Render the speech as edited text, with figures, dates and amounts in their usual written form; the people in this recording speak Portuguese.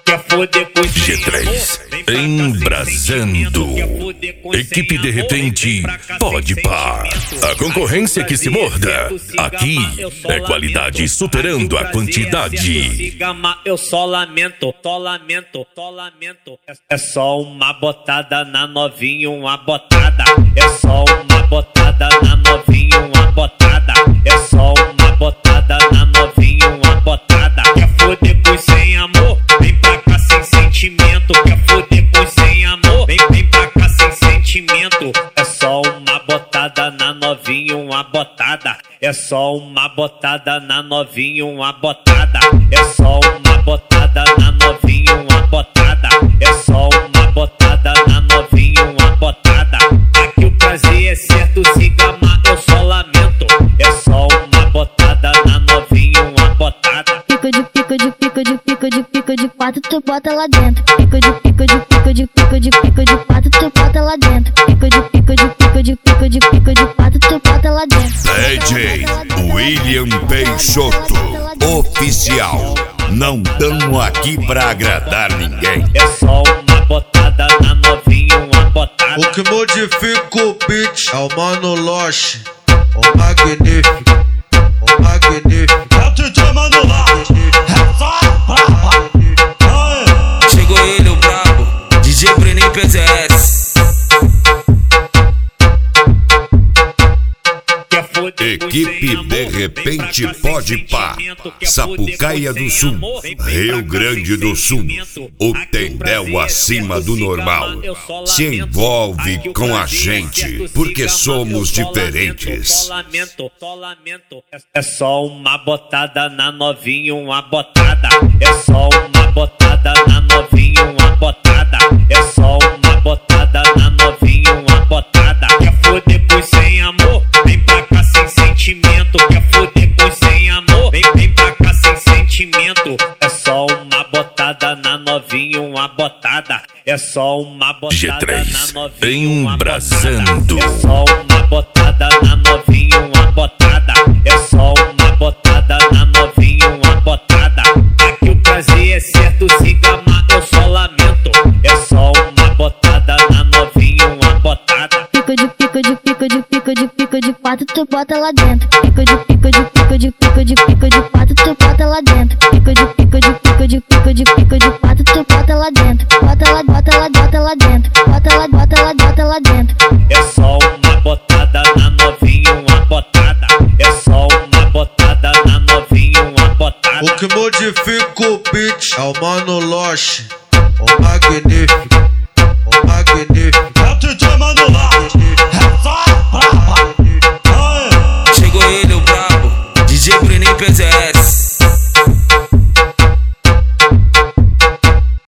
Quer foder com G3 embrasando. Equipe de repente pode par. A concorrência que se morda. Aqui é qualidade superando a quantidade. Eu só lamento, É só uma botada na novinha, uma botada. É só uma botada na novinha, uma botada. É só uma botada na novinha, uma botada. Quer foder com sem amor? Vem pra cá sem sentimento. Quer foder com sem amor? Vem pra cá sem sentimento. É só uma botada na novinha, uma botada. É só uma botada na novinha, uma botada. É só uma botada na novinha, uma botada. É só uma botada na novinha, uma botada. Aqui o prazer é certo, se gamar eu só lamento. É só uma botada na novinha, uma botada. Pico de pato, tu bota lá dentro. Pico de pato, tu bota lá dentro. Pico de pato, tu bota lá dentro. DJ William Peixoto, oficial. Não tamo aqui pra agradar ninguém. É só uma botada na novinha, uma botada. O que modifica o beat é o Mano Loche, o magnífico, o magnífico. É o DJ Mano Loche, é só chegou ele, o brabo, DJ Brenem PZS. Equipe de repente pode par. Sapucaia do Sul, Rio Grande do Sul. O Tendel acima do normal. Se envolve com a gente, porque somos diferentes. É só uma botada na novinha, uma botada. É só uma botada na novinha, uma botada. É só uma botada na novinha, uma botada. Quer foder com sem amor? Vem pra cá sem sentimento. Quer foder com sem amor? Vem pra cá sem sentimento. É só uma botada na novinha, uma botada. É só uma botada na novinha, uma embrasando. botada. É só uma botada na novinha, uma botada. É só uma botada na novinha, uma botada. Aqui o prazer é certo, se gamar eu só lamento. É só uma botada na novinha, uma botada. Pico de pato, tu bota lá dentro. Pico de pato, tu bota lá dentro. Pico de pato, tu bota lá dentro. Bota lá dentro. Bota lá dentro. É só uma botada na novinha, uma botada. É só uma botada na novinha, uma botada. O que modifica o beat é o Mano Loche, o magnífico.